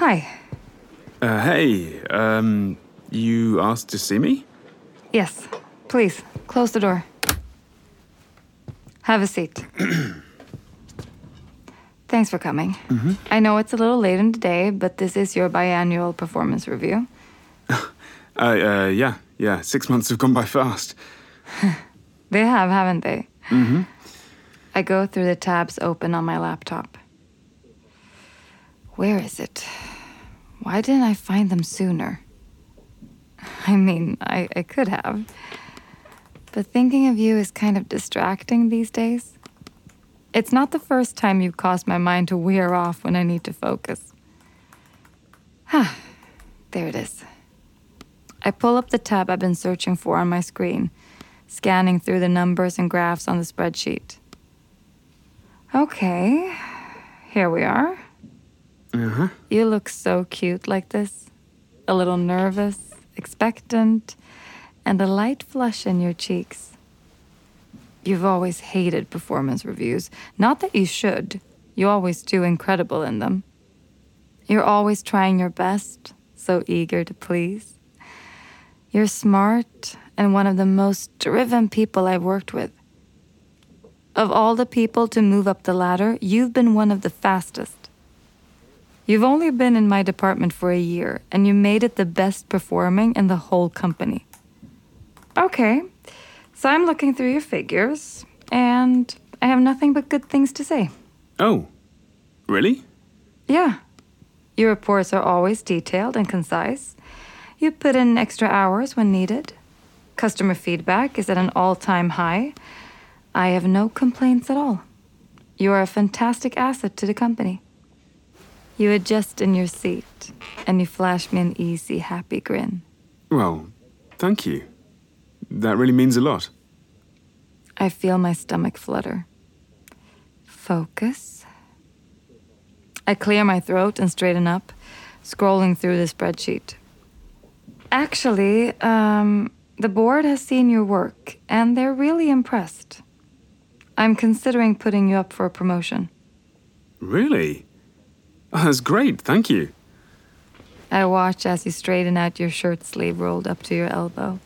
Hi. Hey, you asked to see me? Yes, please, close the door. Have a seat. Thanks for coming. I know it's a little late in the day, but this is your biannual performance review. Yeah. 6 months have gone by fast. They have, haven't they? I go through the tabs open on my laptop. Where is it? Why didn't I find them sooner? I mean, I could have. But thinking of you is kind of distracting these days. It's not the first time you've caused my mind to wear off when I need to focus. There it is. I pull up the tab I've been searching for on my screen, scanning through the numbers and graphs on the spreadsheet. Okay, here we are. You look so cute like this. A little nervous, expectant, and a light flush in your cheeks. You've always hated performance reviews. Not that you should. You always do incredible in them. You're always trying your best, so eager to please. You're smart and one of the most driven people I've worked with. Of all the people to move up the ladder, you've been one of the fastest. You've only been in my department for a year, and you made it the best performing in the whole company. Okay, so I'm looking through your figures, and I have nothing but good things to say. Oh, really? Yeah. Your reports are always detailed and concise. You put in extra hours when needed. Customer feedback is at an all-time high. I have no complaints at all. You are a fantastic asset to the company. You adjust in your seat, and you flash me an easy, happy grin. Well, thank you. That really means a lot. I feel my stomach flutter. Focus. I clear my throat and straighten up, scrolling through the spreadsheet. Actually, the board has seen your work, and they're really impressed. I'm considering putting you up for a promotion. Really? That's great, thank you. I watch as you straighten out your shirt sleeve rolled up to your elbow.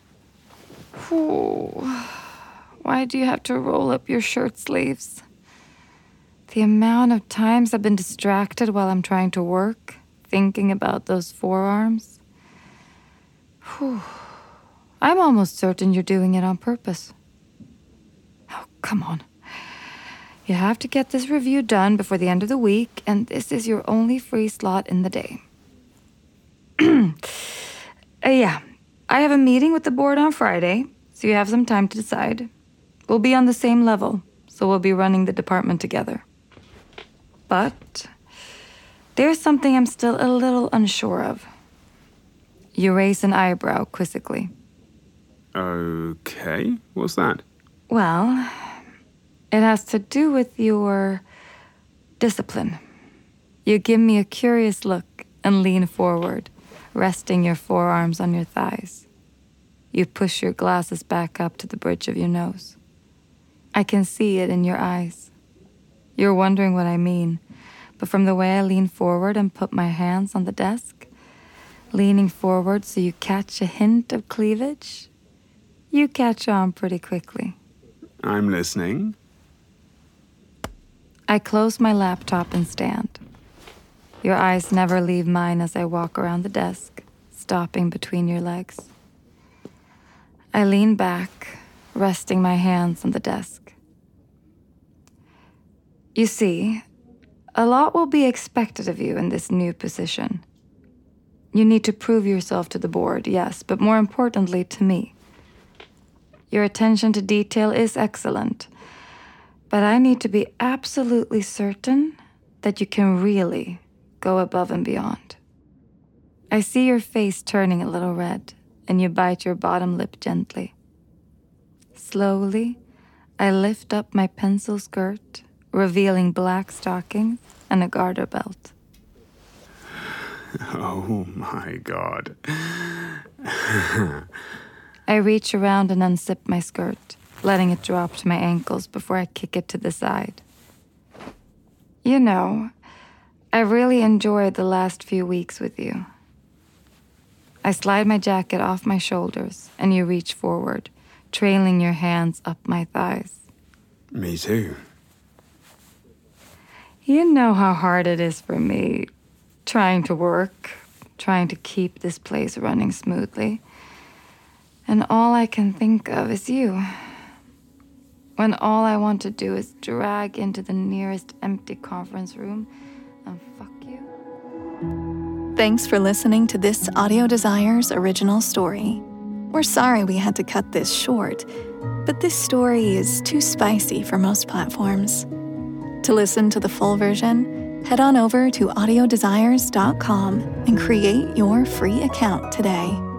Whew. Why do you have to roll up your shirt sleeves? The amount of times I've been distracted while I'm trying to work, thinking about those forearms. Whew. I'm almost certain you're doing it on purpose. Oh, come on. You have to get this review done before the end of the week, and this is your only free slot in the day. Yeah, I have a meeting with the board on Friday, so you have some time to decide. We'll be on the same level, so we'll be running the department together. But there's something I'm still a little unsure of. You raise an eyebrow quizzically. Okay, what's that? Well, it has to do with your discipline. You give me a curious look and lean forward, resting your forearms on your thighs. You push your glasses back up to the bridge of your nose. I can see it in your eyes. You're wondering what I mean, but from the way I lean forward and put my hands on the desk, leaning forward so you catch a hint of cleavage, you catch on pretty quickly. I'm listening. I close my laptop and stand. Your eyes never leave mine as I walk around the desk, stopping between your legs. I lean back, resting my hands on the desk. You see, a lot will be expected of you in this new position. You need to prove yourself to the board, yes, but more importantly to me. Your attention to detail is excellent, but I need to be absolutely certain that you can really go above and beyond. I see your face turning a little red, and you bite your bottom lip gently. Slowly, I lift up my pencil skirt, revealing black stockings and a garter belt. Oh my God. I reach around and unzip my skirt, letting it drop to my ankles before I kick it to the side. You know, I really enjoyed the last few weeks with you. I slide my jacket off my shoulders, and you reach forward, trailing your hands up my thighs. Me too. You know how hard it is for me, trying to work, trying to keep this place running smoothly. And all I can think of is you. When all I want to do is drag into the nearest empty conference room and fuck you. Thanks for listening to this Audio Desires original story. We're sorry we had to cut this short, but this story is too spicy for most platforms. To listen to the full version, head on over to audiodesires.com and create your free account today.